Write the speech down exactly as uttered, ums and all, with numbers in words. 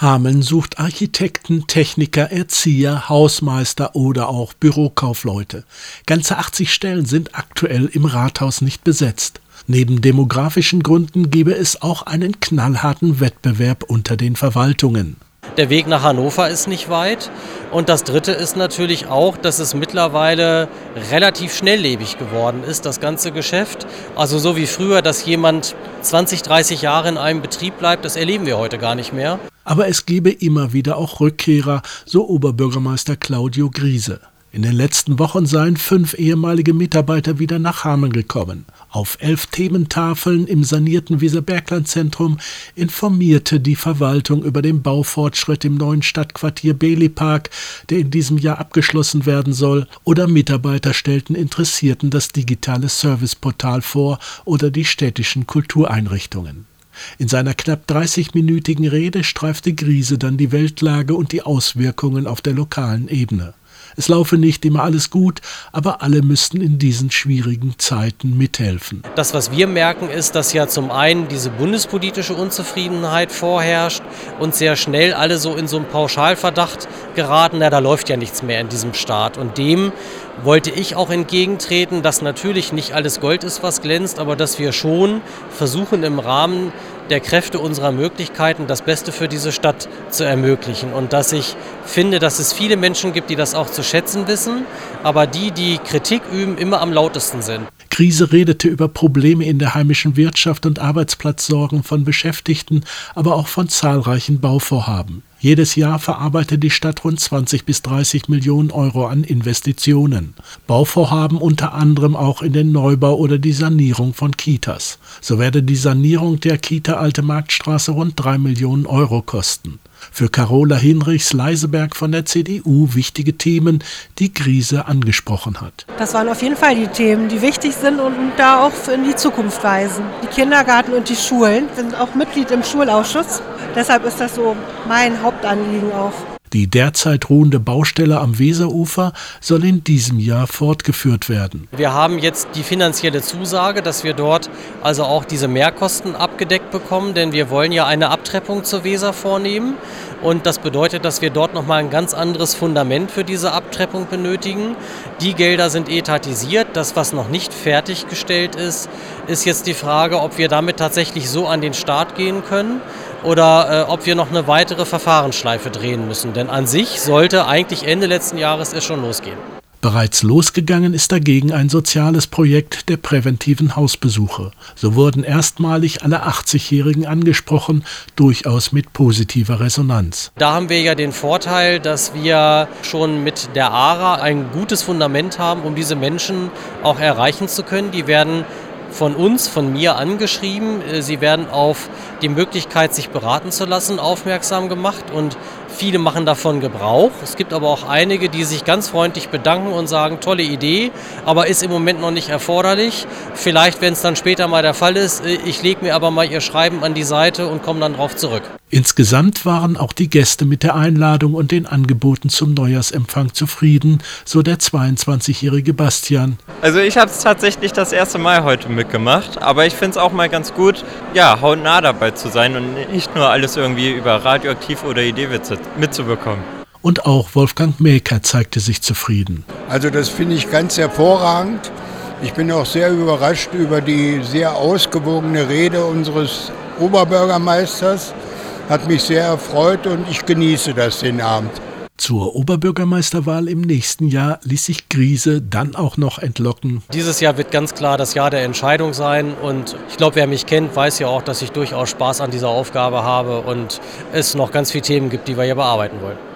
Hameln sucht Architekten, Techniker, Erzieher, Hausmeister oder auch Bürokaufleute. Ganze achtzig Stellen sind aktuell im Rathaus nicht besetzt. Neben demografischen Gründen gebe es auch einen knallharten Wettbewerb unter den Verwaltungen. Der Weg nach Hannover ist nicht weit. Und das Dritte ist natürlich auch, dass es mittlerweile relativ schnelllebig geworden ist, das ganze Geschäft. Also so wie früher, dass jemand zwanzig, dreißig Jahre in einem Betrieb bleibt, das erleben wir heute gar nicht mehr. Aber es gebe immer wieder auch Rückkehrer, so Oberbürgermeister Claudio Griese. In den letzten Wochen seien fünf ehemalige Mitarbeiter wieder nach Hameln gekommen. Auf elf Thementafeln im sanierten Weserbergland-Zentrum informierte die Verwaltung über den Baufortschritt im neuen Stadtquartier Beli-Park, der in diesem Jahr abgeschlossen werden soll, oder Mitarbeiter stellten Interessierten das digitale Serviceportal vor oder die städtischen Kultureinrichtungen. In seiner knapp dreißigminütigen Rede streifte Griese dann die Weltlage und die Auswirkungen auf der lokalen Ebene. Es laufe nicht immer alles gut, aber alle müssten in diesen schwierigen Zeiten mithelfen. Das, was wir merken, ist, dass ja zum einen diese bundespolitische Unzufriedenheit vorherrscht und sehr schnell alle so in so einen Pauschalverdacht geraten, na, da läuft ja nichts mehr in diesem Staat. Und dem wollte ich auch entgegentreten, dass natürlich nicht alles Gold ist, was glänzt, aber dass wir schon versuchen, im Rahmen der Kräfte unserer Möglichkeiten das Beste für diese Stadt zu ermöglichen. Und dass ich finde, dass es viele Menschen gibt, die das auch zu schätzen wissen, aber die, die Kritik üben, immer am lautesten sind. Griese redete über Probleme in der heimischen Wirtschaft und Arbeitsplatzsorgen von Beschäftigten, aber auch von zahlreichen Bauvorhaben. Jedes Jahr verarbeitet die Stadt rund zwanzig bis dreißig Millionen Euro an Investitionen. Bauvorhaben unter anderem auch in den Neubau oder die Sanierung von Kitas. So werde die Sanierung der Kita Alte Marktstraße rund drei Millionen Euro kosten. Für Carola Hinrichs-Leiseberg von der C D U wichtige Themen, die Griese angesprochen hat. Das waren auf jeden Fall die Themen, die wichtig sind und da auch in die Zukunft weisen. Die Kindergarten und die Schulen sind auch Mitglied im Schulausschuss. Deshalb ist das so mein Hauptanliegen auch. Die derzeit ruhende Baustelle am Weserufer soll in diesem Jahr fortgeführt werden. Wir haben jetzt die finanzielle Zusage, dass wir dort also auch diese Mehrkosten abgedeckt bekommen, denn wir wollen ja eine Abtreppung zur Weser vornehmen. Und das bedeutet, dass wir dort nochmal ein ganz anderes Fundament für diese Abtreppung benötigen. Die Gelder sind etatisiert. Das, was noch nicht fertiggestellt ist, ist jetzt die Frage, ob wir damit tatsächlich so an den Start gehen können oder äh, ob wir noch eine weitere Verfahrensschleife drehen müssen. Denn an sich sollte eigentlich Ende letzten Jahres es schon losgehen. Bereits losgegangen ist dagegen ein soziales Projekt der präventiven Hausbesuche. So wurden erstmalig alle achtzigjährigen angesprochen, durchaus mit positiver Resonanz. Da haben wir ja den Vorteil, dass wir schon mit der A R A ein gutes Fundament haben, um diese Menschen auch erreichen zu können. Die werden von uns, von mir angeschrieben. Sie werden auf die Möglichkeit, sich beraten zu lassen, aufmerksam gemacht und viele machen davon Gebrauch. Es gibt aber auch einige, die sich ganz freundlich bedanken und sagen, tolle Idee, aber ist im Moment noch nicht erforderlich. Vielleicht, wenn es dann später mal der Fall ist, ich lege mir aber mal Ihr Schreiben an die Seite und komme dann drauf zurück. Insgesamt waren auch die Gäste mit der Einladung und den Angeboten zum Neujahrsempfang zufrieden, so der zweiundzwanzigjährige Bastian. Also ich habe es tatsächlich das erste Mal heute mitgemacht, aber ich finde es auch mal ganz gut, ja, hautnah dabei zu sein und nicht nur alles irgendwie über Radioaktiv oder Ideewitze mitzubekommen. Und auch Wolfgang Mäker zeigte sich zufrieden. Also das finde ich ganz hervorragend. Ich bin auch sehr überrascht über die sehr ausgewogene Rede unseres Oberbürgermeisters. Hat mich sehr erfreut und ich genieße das den Abend. Zur Oberbürgermeisterwahl im nächsten Jahr ließ sich Griese dann auch noch entlocken. Dieses Jahr wird ganz klar das Jahr der Entscheidung sein und ich glaube, wer mich kennt, weiß ja auch, dass ich durchaus Spaß an dieser Aufgabe habe und es noch ganz viele Themen gibt, die wir hier bearbeiten wollen.